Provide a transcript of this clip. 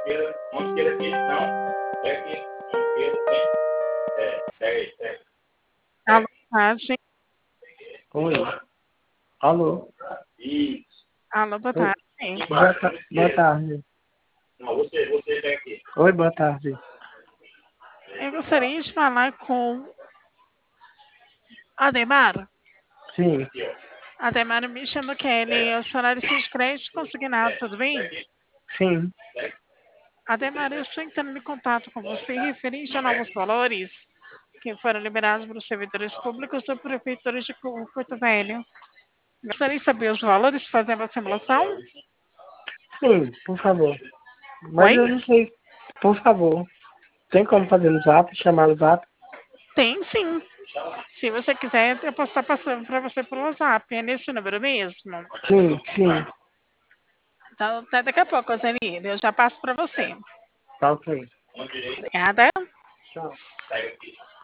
Mosqueira aqui, não. É aqui. Mosqueira tem. Alô, tarde. Oi. Alô. Isso. Alô, boa Oi. tarde. Boa tarde. Não, você vem aqui. Oi, boa tarde. Eu gostaria de falar com Ademar. Sim, Ademar, me chama Kelly. Eu sou analista de crédito consignado, tudo bem? sim. Ademar, eu estou entrando em contato com você referente a novos valores que foram liberados para os servidores públicos da Prefeitura de Porto Velho. Gostaria de saber os valores, fazer uma simulação? Sim, por favor. Mas Oi? eu não sei. Por favor. Tem como fazer no zap, chamar no zap? Tem sim. Se você quiser, eu posso estar passando para você pelo WhatsApp. É nesse número mesmo? Sim, sim. Então, até daqui a pouco, Zenir. Eu já passo para você. Tá ok. Obrigada. Tchau.